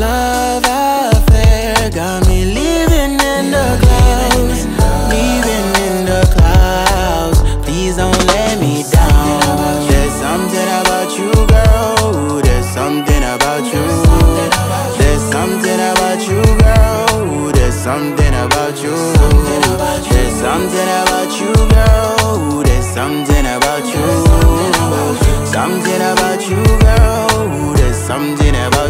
Love affair got me living in the clouds, living in the clouds. Please don't let me down. There's something about you, girl. There's something about you. There's something about you, girl. There's something about you. There's something about you, girl. There's something about you. Something about you, girl. There's something about